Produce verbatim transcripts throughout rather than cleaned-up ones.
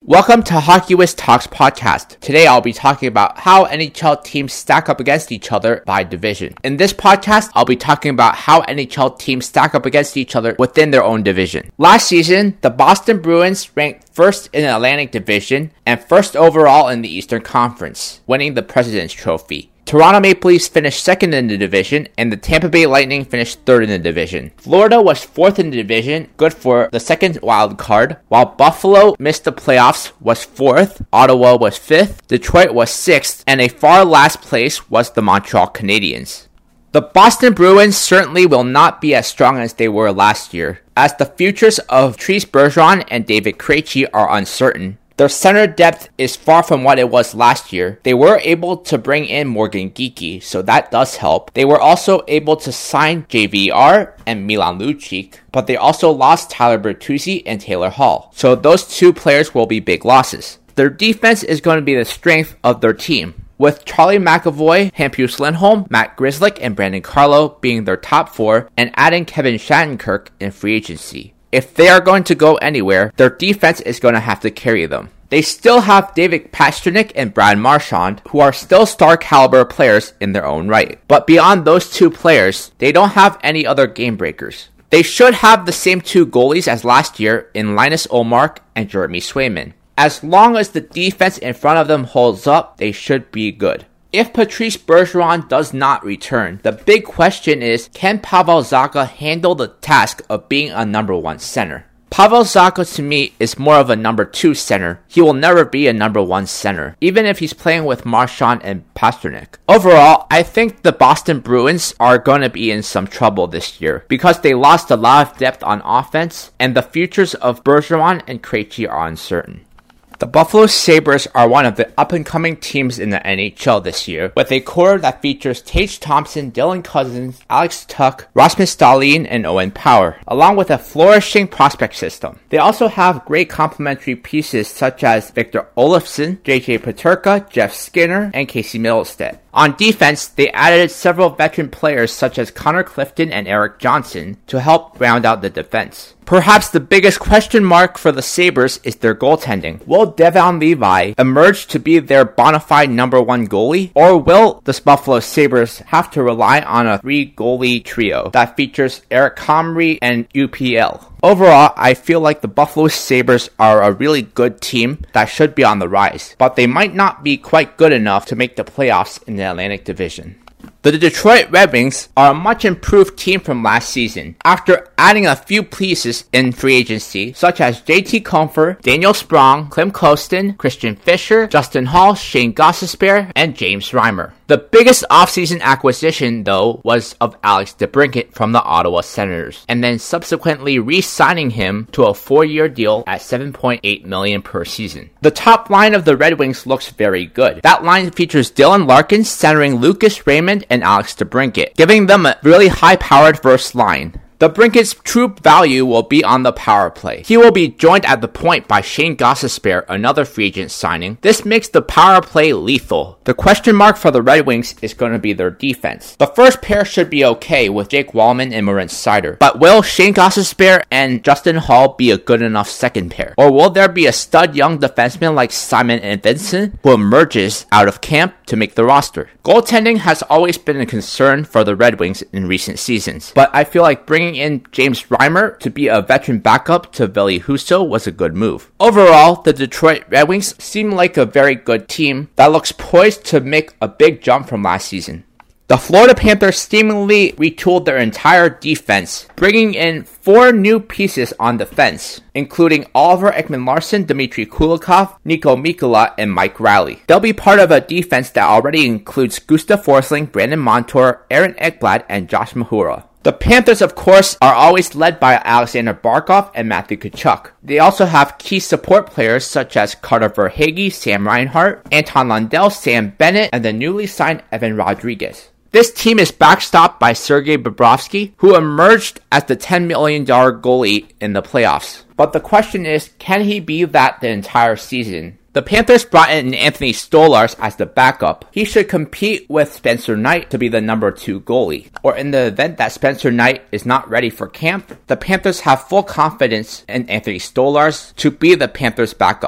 Welcome to Hockey Whiz Talks podcast. Today I'll be talking about how N H L teams stack up against each other by division. In this podcast, I'll be talking about how N H L teams stack up against each other within their own division. Last season, the Boston Bruins ranked first in the Atlantic Division and first overall in the Eastern Conference, winning the President's Trophy. Toronto Maple Leafs finished second in the division, and the Tampa Bay Lightning finished third in the division. Florida was fourth in the division, good for the second wild card, while Buffalo missed the playoffs, was fourth, Ottawa was fifth, Detroit was sixth, and a far last place was the Montreal Canadiens. The Boston Bruins certainly will not be as strong as they were last year, as the futures of Patrice Bergeron and David Krejci are uncertain. Their center depth is far from what it was last year. They were able to bring in Morgan Geekie, so that does help. They were also able to sign J V R and Milan Lucic, but they also lost Tyler Bertuzzi and Taylor Hall. So those two players will be big losses. Their defense is going to be the strength of their team, with Charlie McAvoy, Hampus Lindholm, Matt Grzelcyk, and Brandon Carlo being their top four, and adding Kevin Shattenkirk in free agency. If they are going to go anywhere, their defense is going to have to carry them. They still have David Pastrnak and Brad Marchand, who are still star caliber players in their own right. But beyond those two players, they don't have any other game breakers. They should have the same two goalies as last year in Linus Ullmark and Jeremy Swayman. As long as the defense in front of them holds up, they should be good. If Patrice Bergeron does not return, the big question is, can Pavel Zacha handle the task of being a number one center? Pavel Zacha to me is more of a number two center. He will never be a number one center, even if he's playing with Marchand and Pastrnak. Overall, I think the Boston Bruins are going to be in some trouble this year because they lost a lot of depth on offense, and the futures of Bergeron and Krejci are uncertain. The Buffalo Sabres are one of the up-and-coming teams in the N H L this year, with a core that features Tage Thompson, Dylan Cozens, Alex Tuch, Rasmus Dahlin, and Owen Power, along with a flourishing prospect system. They also have great complementary pieces such as Victor Olofsson, J J Peterka, Jeff Skinner, and Casey Middlestat. On defense, they added several veteran players such as Connor Clifton and Eric Johnson to help round out the defense. Perhaps the biggest question mark for the Sabres is their goaltending. Will Devon Levi emerge to be their bona fide number one goalie? Or will the Buffalo Sabres have to rely on a three-goalie trio that features Eric Comrie and U P L? Overall, I feel like the Buffalo Sabres are a really good team that should be on the rise, but they might not be quite good enough to make the playoffs in the Atlantic Division. The Detroit Red Wings are a much improved team from last season, after adding a few pieces in free agency, such as J T Compher, Daniel Sprong, Klim Kostin, Christian Fischer, Justin Hall, Shane Gostisbehere, and James Reimer. The biggest offseason acquisition, though, was of Alex DeBrincat from the Ottawa Senators, and then subsequently re-signing him to a four-year deal at seven point eight million dollars per season. The top line of the Red Wings looks very good. That line features Dylan Larkin centering Lucas Raymond and Alex DeBrincat, giving them a really high-powered first line. DeBrincat's true value will be on the power play. He will be joined at the point by Shane Gostisbehere, another free agent signing. This makes the power play lethal. The question mark for the Red Wings is going to be their defense. The first pair should be okay with Jake Wallman and Moritz Seider, but will Shane Gostisbehere and Justin Hall be a good enough second pair? Or will there be a stud young defenseman like Simon and Vincent who emerges out of camp to make the roster? Goaltending has always been a concern for the Red Wings in recent seasons, but I feel like bringing in James Reimer to be a veteran backup to Ville Husso was a good move. Overall, the Detroit Red Wings seem like a very good team that looks poised to make a big jump from last season. The Florida Panthers seemingly retooled their entire defense, bringing in four new pieces on defense, including Oliver Ekman-Larsson, Dmitry Kulikov, Nico Mikkola, and Mike Riley. They'll be part of a defense that already includes Gustav Forsling, Brandon Montour, Aaron Ekblad, and Josh Mahura. The Panthers, of course, are always led by Alexander Barkov and Matthew Tkachuk. They also have key support players such as Carter Verhaeghe, Sam Reinhart, Anton Lundell, Sam Bennett, and the newly signed Evan Rodriguez. This team is backstopped by Sergei Bobrovsky, who emerged as the ten million dollars goalie in the playoffs. But the question is, can he be that the entire season? The Panthers brought in Anthony Stolarz as the backup. He should compete with Spencer Knight to be the number two goalie. Or in the event that Spencer Knight is not ready for camp, the Panthers have full confidence in Anthony Stolarz to be the Panthers' backup.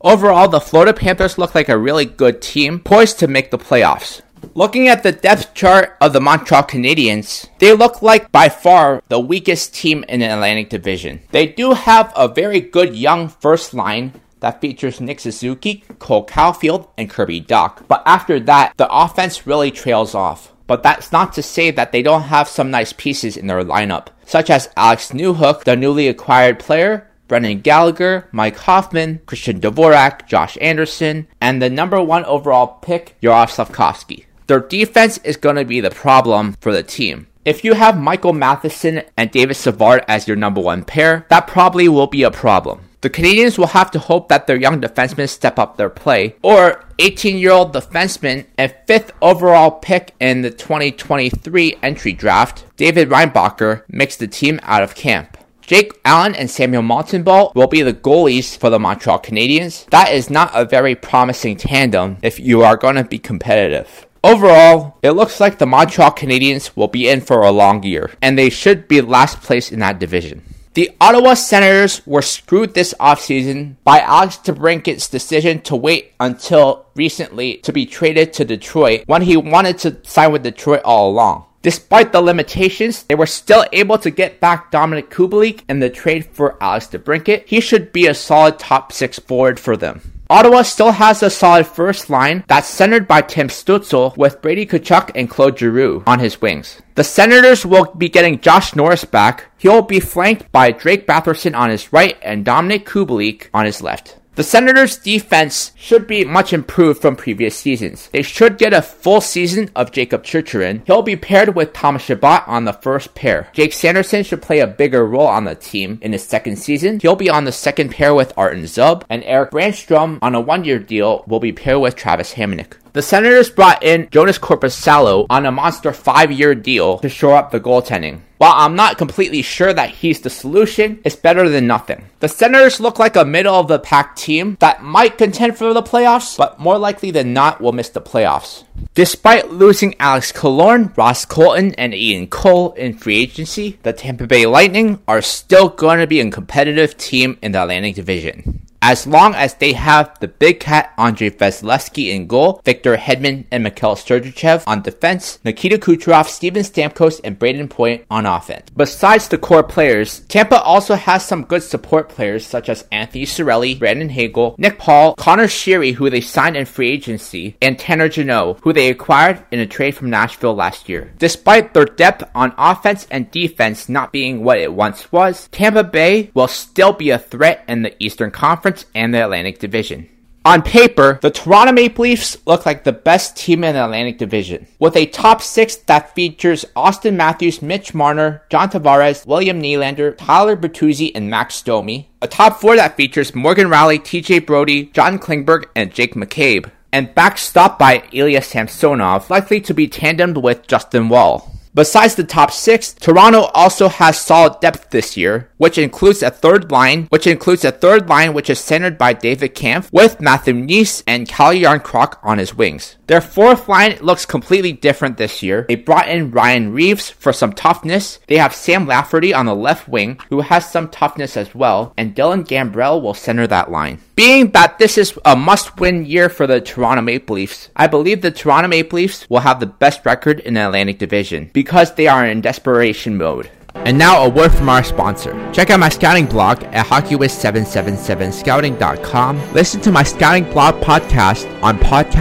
Overall, the Florida Panthers look like a really good team, poised to make the playoffs. Looking at the depth chart of the Montreal Canadiens, they look like by far the weakest team in the Atlantic Division. They do have a very good young first line that features Nick Suzuki, Cole Caulfield, and Kirby Dach. But after that, the offense really trails off. But that's not to say that they don't have some nice pieces in their lineup, such as Alex Newhook, the newly acquired player, Brendan Gallagher, Mike Hoffman, Christian Dvorak, Josh Anderson, and the number one overall pick, Yaroslav Slavkovsky. Their defense is going to be the problem for the team. If you have Michael Matheson and David Savard as your number one pair, that probably will be a problem. The Canadiens will have to hope that their young defensemen step up their play, or eighteen-year-old defenseman and fifth overall pick in the twenty twenty-three entry draft, David Reinbacher, makes the team out of camp. Jake Allen and Samuel Montembeault will be the goalies for the Montreal Canadiens. That is not a very promising tandem if you are going to be competitive. Overall, it looks like the Montreal Canadiens will be in for a long year, and they should be last place in that division. The Ottawa Senators were screwed this offseason by Alex DeBrincat's decision to wait until recently to be traded to Detroit when he wanted to sign with Detroit all along. Despite the limitations, they were still able to get back Dominic Kubalik in the trade for Alex DeBrincat. He should be a solid top six forward for them. Ottawa still has a solid first line that's centered by Tim Stützle with Brady Tkachuk and Claude Giroux on his wings. The Senators will be getting Josh Norris back. He'll be flanked by Drake Batherson on his right and Dominic Kubalik on his left. The Senators' defense should be much improved from previous seasons. They should get a full season of Jacob Chicherin. He'll be paired with Thomas Chabot on the first pair. Jake Sanderson should play a bigger role on the team in his second season. He'll be on the second pair with Arten Zub, and Eric Brandstrom on a one-year deal will be paired with Travis Hamonic. The Senators brought in Jonas Korpisalo on a monster five-year deal to shore up the goaltending. While I'm not completely sure that he's the solution, it's better than nothing. The Senators look like a middle-of-the-pack team that might contend for the playoffs, but more likely than not will miss the playoffs. Despite losing Alex Killorn, Ross Colton, and Ian Cole in free agency, the Tampa Bay Lightning are still going to be a competitive team in the Atlantic Division. As long as they have the big cat Andrei Vasilevsky in goal, Victor Hedman and Mikhail Sergachev on defense, Nikita Kucherov, Steven Stamkos, and Braden Point on offense. Besides the core players, Tampa also has some good support players such as Anthony Cirelli, Brandon Hagel, Nick Paul, Connor Sheary, who they signed in free agency, and Tanner Jeannot, who they acquired in a trade from Nashville last year. Despite their depth on offense and defense not being what it once was, Tampa Bay will still be a threat in the Eastern Conference and the Atlantic Division. On paper, the Toronto Maple Leafs look like the best team in the Atlantic Division, with a top six that features Austin Matthews, Mitch Marner, John Tavares, William Nylander, Tyler Bertuzzi, and Max Domi. A top four that features Morgan Rielly, T J Brody, John Klingberg, and Jake McCabe, and backstopped by Ilya Samsonov, likely to be tandemed with Justin Wall. Besides the top six, Toronto also has solid depth this year, which includes a third line, which includes a third line which is centered by David Kampf with Matthew Knies and Calle Jarnkrok on his wings. Their fourth line looks completely different this year. They brought in Ryan Reeves for some toughness. They have Sam Lafferty on the left wing, who has some toughness as well, and Dylan Gambrell will center that line. Being that this is a must-win year for the Toronto Maple Leafs, I believe the Toronto Maple Leafs will have the best record in the Atlantic Division because they are in desperation mode. And now a word from our sponsor. Check out my scouting blog at hockey wiz seven seven seven scouting dot com. Listen to my scouting blog podcast on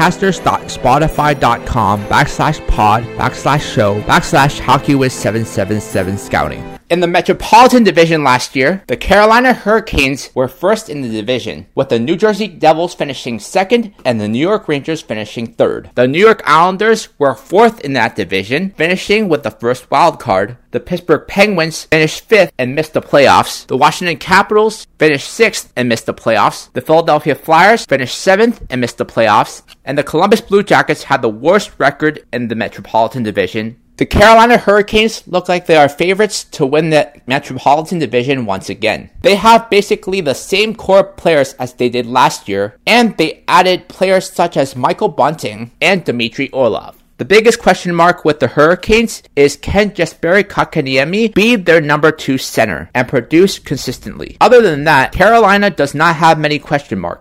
podcasters.spotify.com backslash pod backslash show backslash hockey wiz seven seven seven scouting. In the Metropolitan Division last year, the Carolina Hurricanes were first in the division, with the New Jersey Devils finishing second and the New York Rangers finishing third. The New York Islanders were fourth in that division, finishing with the first wild card. The Pittsburgh Penguins finished fifth and missed the playoffs. The Washington Capitals finished sixth and missed the playoffs. The Philadelphia Flyers finished seventh and missed the playoffs. And the Columbus Blue Jackets had the worst record in the Metropolitan Division. The Carolina Hurricanes look like they are favorites to win the Metropolitan Division once again. They have basically the same core players as they did last year, and they added players such as Michael Bunting and Dmitry Orlov. The biggest question mark with the Hurricanes is, can Jesperi Kotkaniemi be their number two center and produce consistently? Other than that, Carolina does not have many question marks.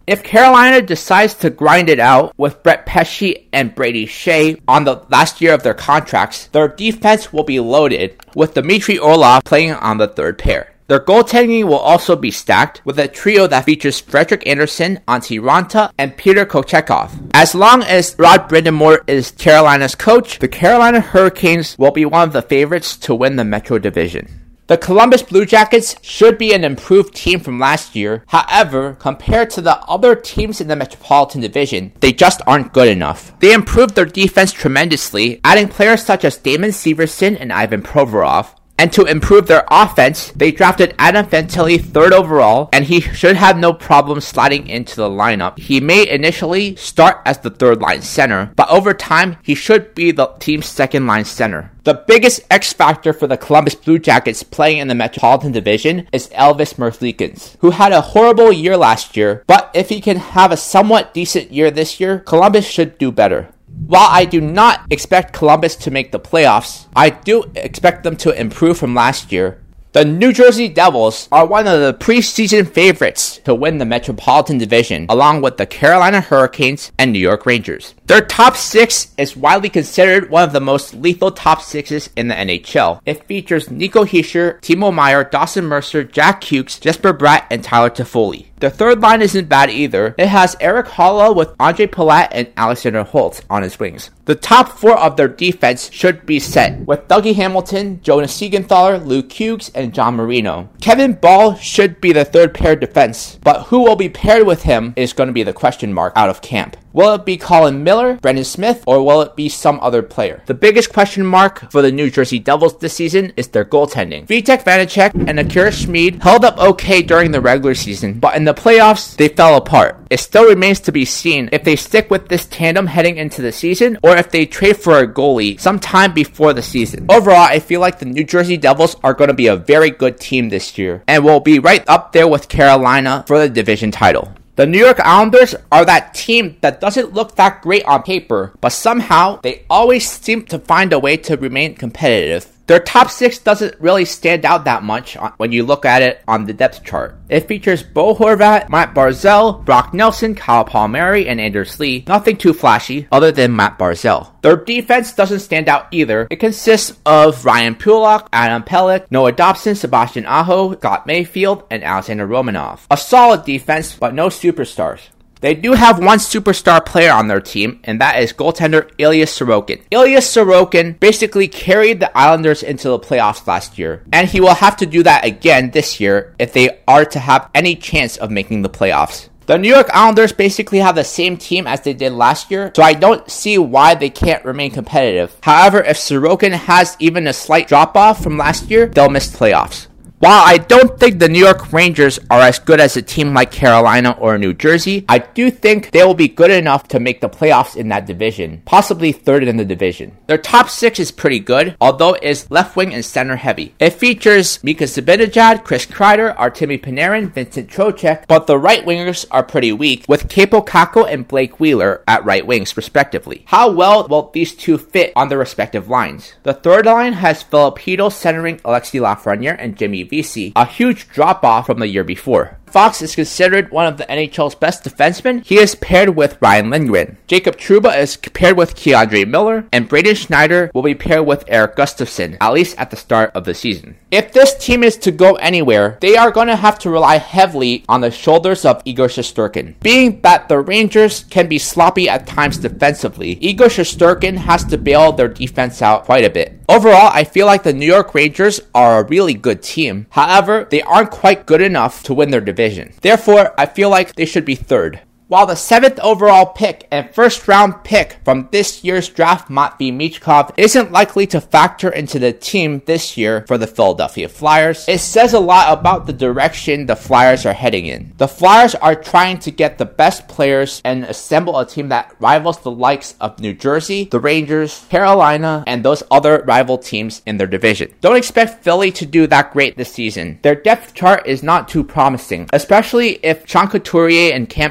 If Carolina decides to grind it out with Brett Pesce and Brady Shea on the last year of their contracts, their defense will be loaded with Dmitry Orlov playing on the third pair. Their goaltending will also be stacked with a trio that features Frederik Andersen, Antti Raanta, and Peter Kochetkov. As long as Rod Brind'Amour is Carolina's coach, the Carolina Hurricanes will be one of the favorites to win the Metro Division. The Columbus Blue Jackets should be an improved team from last year. However, compared to the other teams in the Metropolitan Division, they just aren't good enough. They improved their defense tremendously, adding players such as Damon Severson and Ivan Provorov. And to improve their offense, they drafted Adam Fantilli third overall, and he should have no problem sliding into the lineup. He may initially start as the third line center, but over time, he should be the team's second line center. The biggest X factor for the Columbus Blue Jackets playing in the Metropolitan Division is Elvis Merzlikins, who had a horrible year last year, but if he can have a somewhat decent year this year, Columbus should do better. While I do not expect Columbus to make the playoffs, I do expect them to improve from last year. The New Jersey Devils are one of the preseason favorites to win the Metropolitan Division, along with the Carolina Hurricanes and New York Rangers. Their top six is widely considered one of the most lethal top sixes in the N H L. It features Nico Hischier, Timo Meier, Dawson Mercer, Jack Hughes, Jesper Bratt, and Tyler Toffoli. The third line isn't bad either. It has Erik Haula with Andre Palat and Alexander Holtz on his wings. The top four of their defense should be set, with Dougie Hamilton, Jonas Siegenthaler, Luke Hughes, and John Marino. Kevin Ball should be the third pair defense, but who will be paired with him is going to be the question mark out of camp. Will it be Colin Miller, Brendan Smith, or will it be some other player? The biggest question mark for the New Jersey Devils this season is their goaltending. Vitek Vanacek and Akira Schmid held up okay during the regular season, but in the playoffs, they fell apart. It still remains to be seen if they stick with this tandem heading into the season, or if they trade for a goalie sometime before the season. Overall, I feel like the New Jersey Devils are going to be a very good team this year, and will be right up there with Carolina for the division title. The New York Islanders are that team that doesn't look that great on paper, but somehow they always seem to find a way to remain competitive. Their top six doesn't really stand out that much when you look at it on the depth chart. It features Bo Horvat, Matt Barzal, Brock Nelson, Kyle Palmieri, and Anders Lee. Nothing too flashy other than Matt Barzal. Their defense doesn't stand out either. It consists of Ryan Pulock, Adam Pelech, Noah Dobson, Sebastian Aho, Scott Mayfield, and Alexander Romanov. A solid defense, but no superstars. They do have one superstar player on their team, and that is goaltender Ilya Sorokin. Ilya Sorokin basically carried the Islanders into the playoffs last year, and he will have to do that again this year if they are to have any chance of making the playoffs. The New York Islanders basically have the same team as they did last year, so I don't see why they can't remain competitive. However, if Sorokin has even a slight drop-off from last year, they'll miss playoffs. While I don't think the New York Rangers are as good as a team like Carolina or New Jersey, I do think they will be good enough to make the playoffs in that division, possibly third in the division. Their top six is pretty good, although it is left wing and center heavy. It features Mika Zibanejad, Chris Kreider, Artemi Panarin, Vincent Trocheck, but the right wingers are pretty weak, with Kaapo Kakko and Blake Wheeler at right wings respectively. How well will these two fit on their respective lines? The third line has Filipino centering Alexis Lafreniere and Jimmy Vesey, a huge drop-off from the year before. Fox is considered one of the N H L's best defensemen. He is paired with Ryan Lindgren. Jacob Trouba is paired with Keandre Miller, and Braden Schneider will be paired with Eric Gustafsson, at least at the start of the season. If this team is to go anywhere, they are going to have to rely heavily on the shoulders of Igor Shesterkin. Being that the Rangers can be sloppy at times defensively, Igor Shesterkin has to bail their defense out quite a bit. Overall, I feel like the New York Rangers are a really good team. However, they aren't quite good enough to win their division. Therefore, I feel like they should be third. While the seventh overall pick and first round pick from this year's draft, Matvei Michkov, isn't likely to factor into the team this year for the Philadelphia Flyers, it says a lot about the direction the Flyers are heading in. The Flyers are trying to get the best players and assemble a team that rivals the likes of New Jersey, the Rangers, Carolina, and those other rival teams in their division. Don't expect Philly to do that great this season. Their depth chart is not too promising, especially if Sean Couturier and Cam Atkinson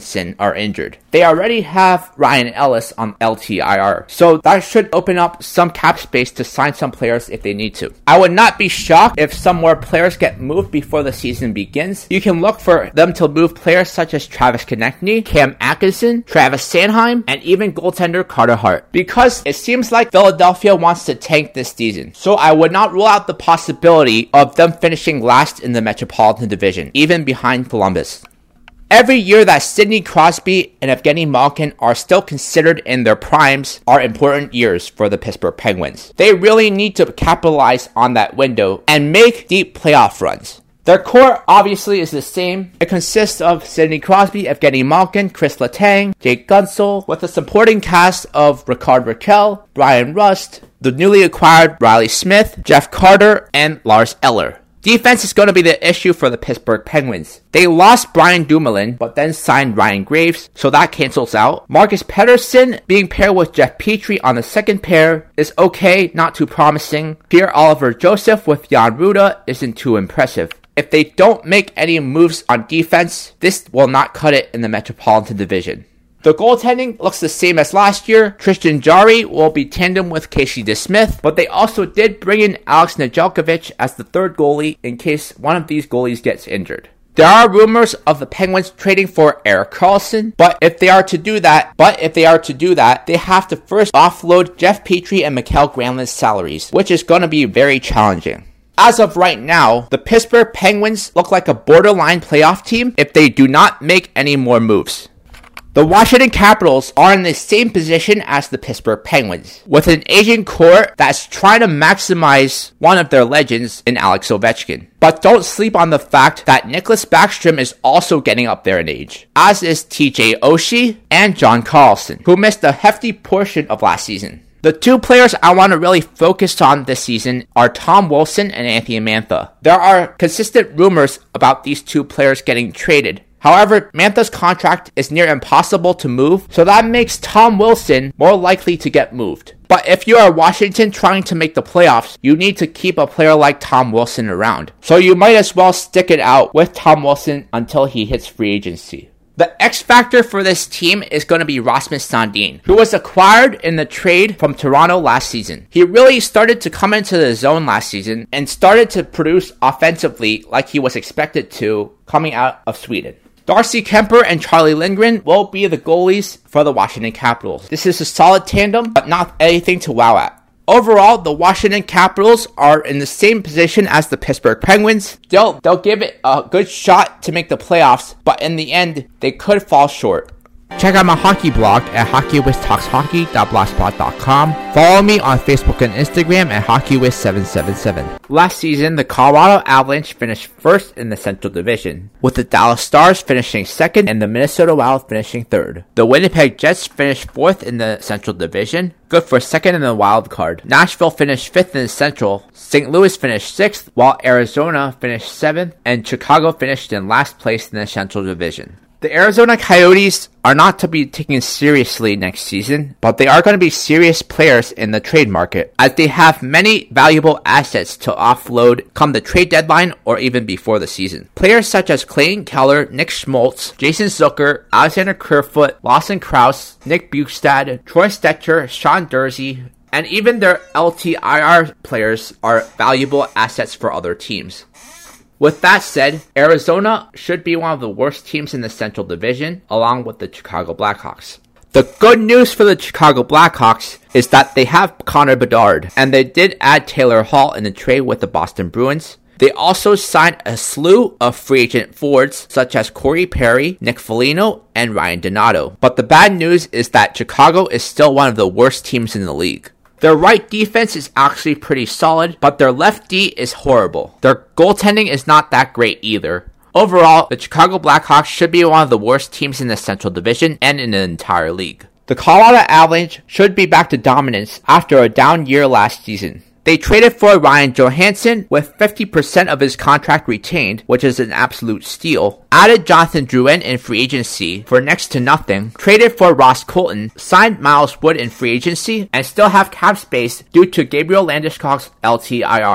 Robinson are injured. They already have Ryan Ellis on L T I R, so that should open up some cap space to sign some players if they need to. I would not be shocked if some more players get moved before the season begins. You can look for them to move players such as Travis Konechny, Cam Atkinson, Travis Sanheim, and even goaltender Carter Hart, because it seems like Philadelphia wants to tank this season. So I would not rule out the possibility of them finishing last in the Metropolitan Division, even behind Columbus. Every year that Sidney Crosby and Evgeny Malkin are still considered in their primes are important years for the Pittsburgh Penguins. They really need to capitalize on that window and make deep playoff runs. Their core obviously is the same. It consists of Sidney Crosby, Evgeny Malkin, Chris Letang, Jake Guentzel, with a supporting cast of Ricard Raquel, Brian Rust, the newly acquired Riley Smith, Jeff Carter, and Lars Eller. Defense is going to be the issue for the Pittsburgh Penguins. They lost Brian Dumoulin, but then signed Ryan Graves, so that cancels out. Marcus Pettersson being paired with Jeff Petrie on the second pair is okay, not too promising. Pierre-Olivier Joseph with Jan Ruda isn't too impressive. If they don't make any moves on defense, this will not cut it in the Metropolitan Division. The goaltending looks the same as last year. Tristan Jarry will be tandem with Casey DeSmith, but they also did bring in Alex Nedeljkovic as the third goalie in case one of these goalies gets injured. There are rumors of the Penguins trading for Erik Karlsson, but if they are to do that, but if they are to do that, they have to first offload Jeff Petrie and Mikael Granlund's salaries, which is going to be very challenging. As of right now, the Pittsburgh Penguins look like a borderline playoff team if they do not make any more moves. The Washington Capitals are in the same position as the Pittsburgh Penguins, with an aging core that's trying to maximize one of their legends in Alex Ovechkin. But don't sleep on the fact that Nicklas Backstrom is also getting up there in age, as is T J Oshie and John Carlson, who missed a hefty portion of last season. The two players I want to really focus on this season are Tom Wilson and Anthony Mantha. There are consistent rumors about these two players getting traded. However, Mantha's contract is near impossible to move, so that makes Tom Wilson more likely to get moved. But if you are Washington trying to make the playoffs, you need to keep a player like Tom Wilson around. So you might as well stick it out with Tom Wilson until he hits free agency. The X factor for this team is going to be Rasmus Sandin, who was acquired in the trade from Toronto last season. He really started to come into the zone last season and started to produce offensively like he was expected to coming out of Sweden. Darcy Kemper and Charlie Lindgren will be the goalies for the Washington Capitals. This is a solid tandem, but not anything to wow at. Overall, the Washington Capitals are in the same position as the Pittsburgh Penguins. They'll, they'll give it a good shot to make the playoffs, but in the end, they could fall short. Check out my hockey blog at hockey wiz talks hockey dot blogspot dot com. Follow me on Facebook and Instagram at hockey wiz seven seven seven. Last season, the Colorado Avalanche finished first in the Central Division, with the Dallas Stars finishing second and the Minnesota Wild finishing third. The Winnipeg Jets finished fourth in the Central Division, good for second in the wild card. Nashville finished fifth in the Central. Saint Louis finished sixth, while Arizona finished seventh, and Chicago finished in last place in the Central Division. The Arizona Coyotes are not to be taken seriously next season, but they are going to be serious players in the trade market, as they have many valuable assets to offload come the trade deadline or even before the season. Players such as Clayton Keller, Nick Schmaltz, Jason Zucker, Alexander Kerfoot, Lawson Krause, Nick Bukestad, Troy Stecher, Sean Durzi, and even their L T I R players are valuable assets for other teams. With that said, Arizona should be one of the worst teams in the Central Division, along with the Chicago Blackhawks. The good news for the Chicago Blackhawks is that they have Connor Bedard, and they did add Taylor Hall in the trade with the Boston Bruins. They also signed a slew of free agent forwards such as Corey Perry, Nick Foligno, and Ryan Donato. But the bad news is that Chicago is still one of the worst teams in the league. Their right defense is actually pretty solid, but their left D is horrible. Their goaltending is not that great either. Overall, the Chicago Blackhawks should be one of the worst teams in the Central Division and in the entire league. The Colorado Avalanche should be back to dominance after a down year last season. They traded for Ryan Johansson with fifty percent of his contract retained, which is an absolute steal. Added Jonathan Drouin in free agency for next to nothing. Traded for Ross Colton. Signed Miles Wood in free agency and still have cap space due to Gabriel Landeskog's L T I R.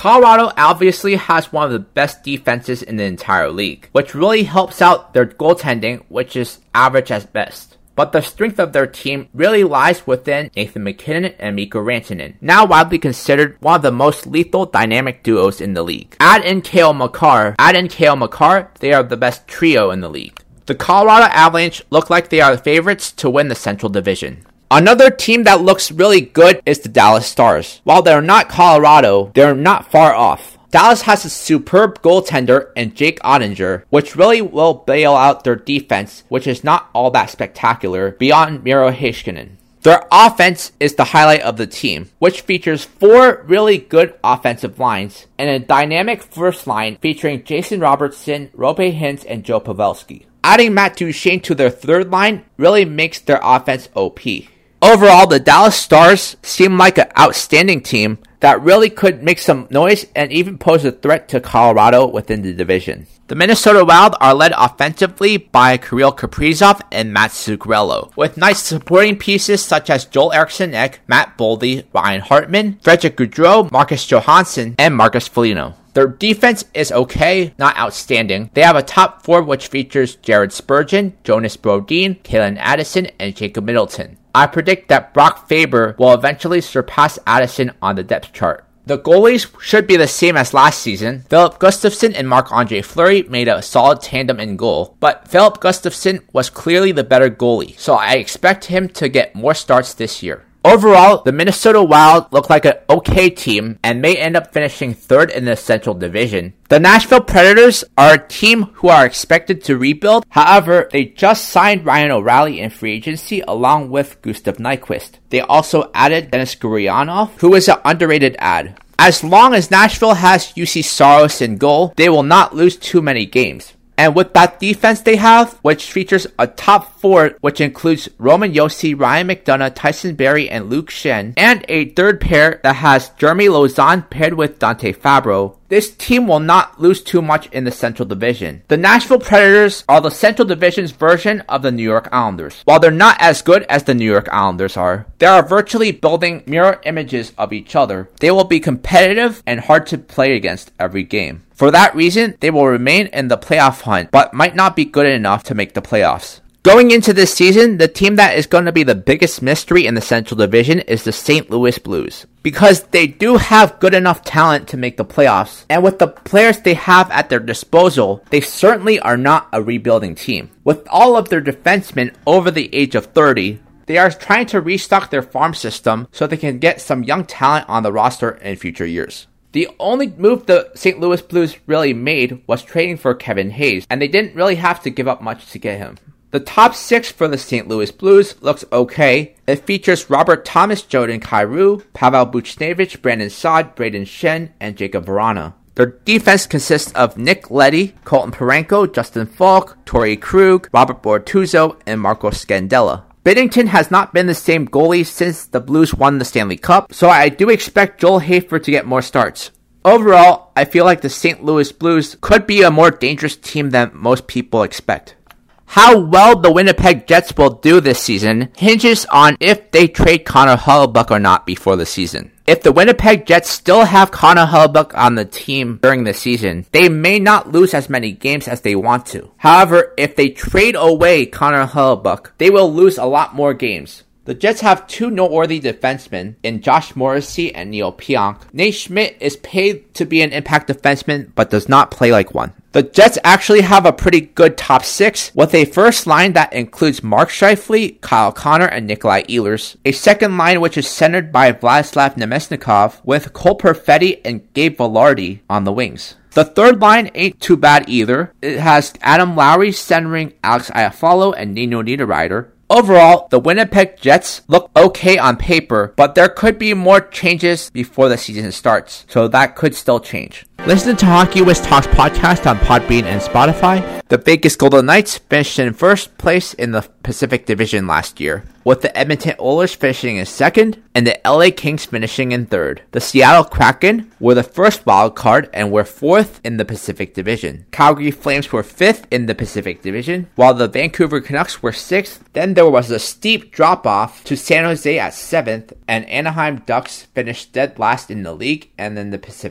Colorado obviously has one of the best defenses in the entire league, which really helps out their goaltending, which is average at best. But the strength of their team really lies within Nathan MacKinnon and Mikko Rantanen, now widely considered one of the most lethal dynamic duos in the league. Add in Cale Makar, add in Cale Makar, they are the best trio in the league. The Colorado Avalanche look like they are the favorites to win the Central Division. Another team that looks really good is the Dallas Stars. While they're not Colorado, they're not far off. Dallas has a superb goaltender in Jake Ottinger, which really will bail out their defense, which is not all that spectacular, beyond Miro Heiskanen. Their offense is the highlight of the team, which features four really good offensive lines, and a dynamic first line featuring Jason Robertson, Roope Hintz, and Joe Pavelski. Adding Matt Duchene to their third line really makes their offense O P. Overall, the Dallas Stars seem like an outstanding team that really could make some noise and even pose a threat to Colorado within the division. The Minnesota Wild are led offensively by Kirill Kaprizov and Matt Zuccarello, with nice supporting pieces such as Joel Eriksson Ek, Matt Boldy, Ryan Hartman, Frederick Gaudreau, Marcus Johansson, and Marcus Foligno. Their defense is okay, not outstanding. They have a top four which features Jared Spurgeon, Jonas Brodin, Kalen Addison, and Jacob Middleton. I predict that Brock Faber will eventually surpass Addison on the depth chart. The goalies should be the same as last season. Philip Gustafsson and Marc-Andre Fleury made a solid tandem in goal, but Philip Gustafsson was clearly the better goalie, so I expect him to get more starts this year. Overall, the Minnesota Wild look like an okay team and may end up finishing third in the Central Division. The Nashville Predators are a team who are expected to rebuild. However, they just signed Ryan O'Reilly in free agency along with Gustav Nyquist. They also added Denis Gurianov, who is an underrated add. As long as Nashville has U C Saros in goal, they will not lose too many games. And with that defense they have, which features a top four, which includes Roman Josi, Ryan McDonough, Tyson Barrie, and Luke Shen, and a third pair that has Jeremy Lauzon paired with Dante Fabro, this team will not lose too much in the Central Division. The Nashville Predators are the Central Division's version of the New York Islanders. While they're not as good as the New York Islanders are, they are virtually building mirror images of each other. They will be competitive and hard to play against every game. For that reason, they will remain in the playoff hunt, but might not be good enough to make the playoffs. Going into this season, the team that is going to be the biggest mystery in the Central Division is the Saint Louis Blues, because they do have good enough talent to make the playoffs, and with the players they have at their disposal, they certainly are not a rebuilding team. With all of their defensemen over the age of thirty, they are trying to restock their farm system so they can get some young talent on the roster in future years. The only move the Saint Louis Blues really made was trading for Kevin Hayes, and they didn't really have to give up much to get him. The top six for the Saint Louis Blues looks okay. It features Robert Thomas, Jordan Kyrou, Pavel Buchnevich, Brandon Saad, Braden Shen, and Jacob Vrana. Their defense consists of Nick Leddy, Colton Parayko, Justin Falk, Torrey Krug, Robert Bortuzzo, and Marco Scandella. Binnington has not been the same goalie since the Blues won the Stanley Cup, so I do expect Joel Hafer to get more starts. Overall, I feel like the Saint Louis Blues could be a more dangerous team than most people expect. How well the Winnipeg Jets will do this season hinges on if they trade Connor Hellebuyck or not before the season. If the Winnipeg Jets still have Connor Hellebuyck on the team during the season, they may not lose as many games as they want to. However, if they trade away Connor Hellebuyck, they will lose a lot more games. The Jets have two noteworthy defensemen in Josh Morrissey and Neil Pionk. Nate Schmidt is paid to be an impact defenseman, but does not play like one. The Jets actually have a pretty good top six, with a first line that includes Mark Scheifele, Kyle Connor, and Nikolai Ehlers. A second line which is centered by Vladislav Nemesnikov, with Cole Perfetti and Gabe Vilardi on the wings. The third line ain't too bad either. It has Adam Lowry centering Alex Iafallo and Nino Niederreiter. Overall, the Winnipeg Jets look okay on paper, but there could be more changes before the season starts, so that could still change. Listen to Hockey Whiz Talks podcast on Podbean and Spotify. The Vegas Golden Knights finished in first place in the Pacific Division last year, with the Edmonton Oilers finishing in second and the L A Kings finishing in third. The Seattle Kraken were the first wild card and were fourth in the Pacific Division. Calgary Flames were fifth in the Pacific Division, while the Vancouver Canucks were sixth. Then there was a steep drop-off to San Jose at seventh, and Anaheim Ducks finished dead last in the league and in the Pacific.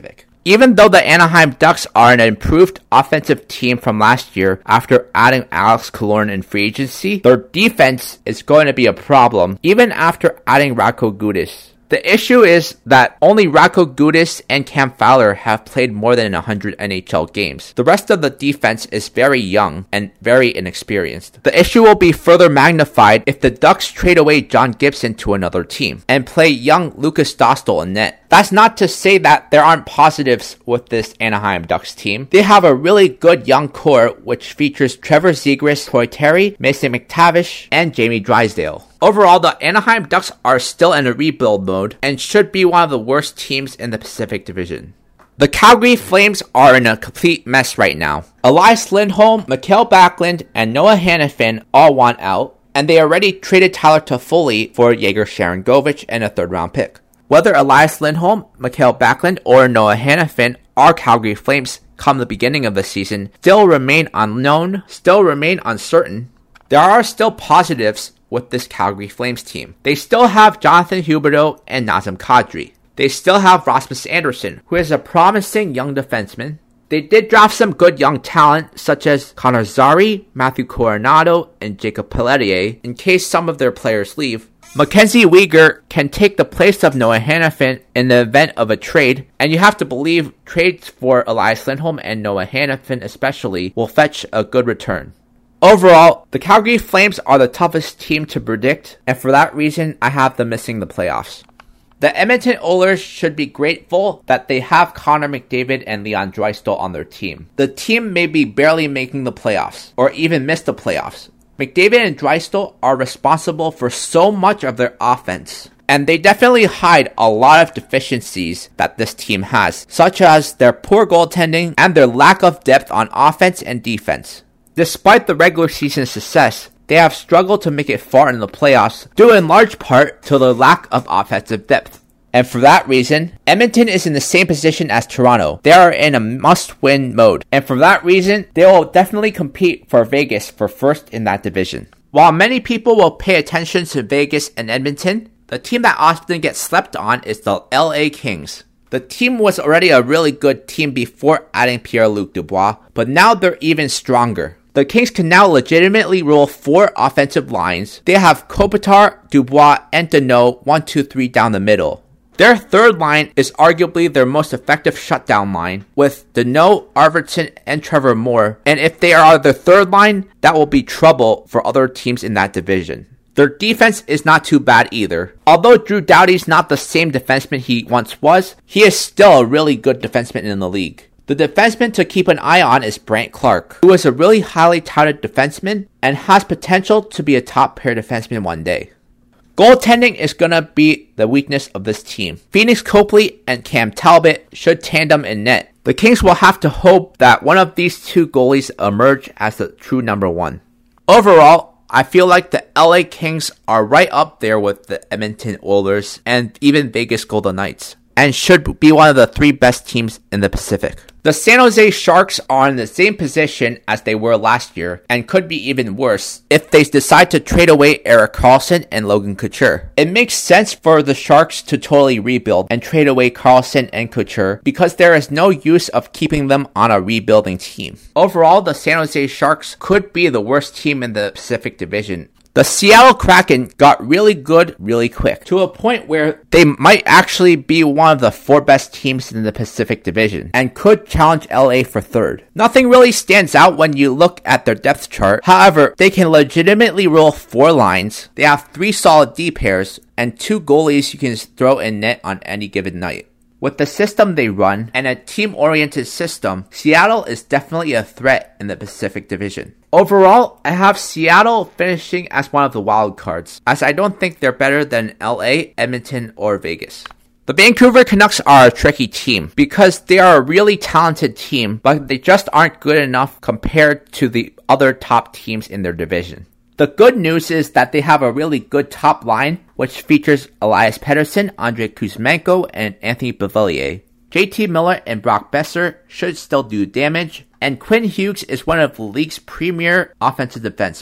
Even though the Anaheim Ducks are an improved offensive team from last year after adding Alex Killorn in free agency, their defense is going to be a problem even after adding Radko Gudas. The issue is that only Radko Gudas and Cam Fowler have played more than one hundred N H L games. The rest of the defense is very young and very inexperienced. The issue will be further magnified if the Ducks trade away John Gibson to another team and play young Lukas Dostal in net. That's not to say that there aren't positives with this Anaheim Ducks team. They have a really good young core which features Trevor Zegras, Troy Terry, Mason McTavish, and Jamie Drysdale. Overall, the Anaheim Ducks are still in a rebuild mode and should be one of the worst teams in the Pacific Division. The Calgary Flames are in a complete mess right now. Elias Lindholm, Mikael Backlund, and Noah Hanifin all want out, and they already traded Tyler Toffoli for Yegor Sharangovich and a third round pick. Whether Elias Lindholm, Mikael Backlund, or Noah Hanifin are Calgary Flames come the beginning of the season still remain unknown, still remain uncertain. There are still positives with this Calgary Flames team. They still have Jonathan Huberdeau and Nazem Kadri. They still have Rasmus Andersson, who is a promising young defenseman. They did draft some good young talent, such as Connor Zary, Matthew Coronado, and Jacob Pelletier, in case some of their players leave. Mackenzie Weegar can take the place of Noah Hanifin in the event of a trade, and you have to believe trades for Elias Lindholm and Noah Hanifin especially will fetch a good return. Overall, the Calgary Flames are the toughest team to predict, and for that reason, I have them missing the playoffs. The Edmonton Oilers should be grateful that they have Connor McDavid and Leon Draisaitl on their team. The team may be barely making the playoffs, or even miss the playoffs. McDavid and Draisaitl are responsible for so much of their offense, and they definitely hide a lot of deficiencies that this team has, such as their poor goaltending and their lack of depth on offense and defense. Despite the regular season success, they have struggled to make it far in the playoffs, due in large part to the lack of offensive depth. And for that reason, Edmonton is in the same position as Toronto. They are in a must-win mode. And for that reason, they will definitely compete for Vegas for first in that division. While many people will pay attention to Vegas and Edmonton, the team that often gets slept on is the L A Kings. The team was already a really good team before adding Pierre-Luc Dubois, but now they're even stronger. The Kings can now legitimately roll four offensive lines. They have Kopitar, Dubois, and Danault one two three down the middle. Their third line is arguably their most effective shutdown line, with Danault, Arvidsson, and Trevor Moore, and if they are their third line, that will be trouble for other teams in that division. Their defense is not too bad either. Although Drew Doughty's not the same defenseman he once was, he is still a really good defenseman in the league. The defenseman to keep an eye on is Brandt Clarke, who is a really highly touted defenseman and has potential to be a top pair defenseman one day. Goaltending is going to be the weakness of this team. Phoenix Copley and Cam Talbot should tandem in net. The Kings will have to hope that one of these two goalies emerge as the true number one. Overall, I feel like the L A Kings are right up there with the Edmonton Oilers and even Vegas Golden Knights, and should be one of the three best teams in the Pacific. The San Jose Sharks are in the same position as they were last year, and could be even worse if they decide to trade away Erik Karlsson and Logan Couture. It makes sense for the Sharks to totally rebuild and trade away Karlsson and Couture, because there is no use of keeping them on a rebuilding team. Overall, the San Jose Sharks could be the worst team in the Pacific Division. The Seattle Kraken got really good really quick, to a point where they might actually be one of the four best teams in the Pacific Division, and could challenge L A for third. Nothing really stands out when you look at their depth chart. However, they can legitimately roll four lines, they have three solid D pairs, and two goalies you can throw in net on any given night. With the system they run, and a team-oriented system, Seattle is definitely a threat in the Pacific Division. Overall, I have Seattle finishing as one of the wild cards, as I don't think they're better than L A, Edmonton, or Vegas. The Vancouver Canucks are a tricky team, because they are a really talented team, but they just aren't good enough compared to the other top teams in their division. The good news is that they have a really good top line, which features Elias Pettersson, Andrei Kuzmenko, and Anthony Beauvillier. J T Miller and Brock Besser should still do damage, and Quinn Hughes is one of the league's premier offensive defensemen.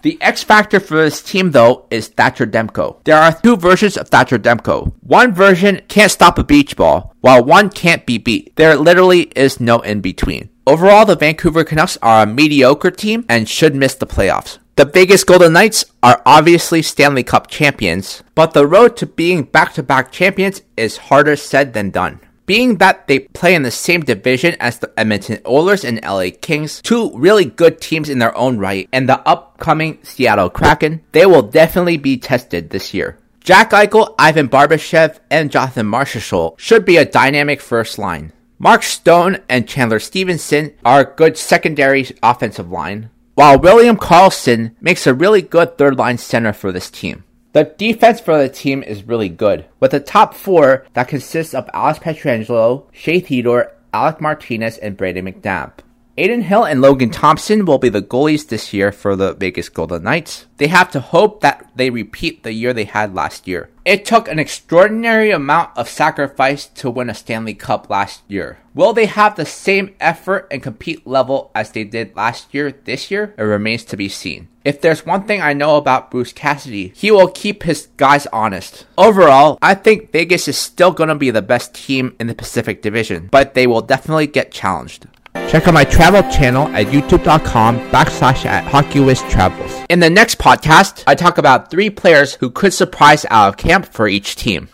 The X factor for this team, though, is Thatcher Demko. There are two versions of Thatcher Demko. One version can't stop a beach ball, while one can't be beat. There literally is no in-between. Overall, the Vancouver Canucks are a mediocre team and should miss the playoffs. The Vegas Golden Knights are obviously Stanley Cup champions, but the road to being back-to-back champions is harder said than done. Being that they play in the same division as the Edmonton Oilers and L A Kings, two really good teams in their own right, and the upcoming Seattle Kraken, they will definitely be tested this year. Jack Eichel, Ivan Barbashev, and Jonathan Marchessault should be a dynamic first line. Mark Stone and Chandler Stevenson are a good secondary offensive line, while William Karlsson makes a really good third line center for this team. The defense for the team is really good, with a top four that consists of Alex Pietrangelo, Shea Theodore, Alec Martinez, and Brayden McNabb. Adin Hill and Logan Thompson will be the goalies this year for the Vegas Golden Knights. They have to hope that they repeat the year they had last year. It took an extraordinary amount of sacrifice to win a Stanley Cup last year. Will they have the same effort and compete level as they did last year this year? It remains to be seen. If there's one thing I know about Bruce Cassidy, he will keep his guys honest. Overall, I think Vegas is still going to be the best team in the Pacific Division, but they will definitely get challenged. Check out my travel channel at youtube.com backslash at HockeyWizTravels. In the next podcast, I talk about three players who could surprise out of camp for each team.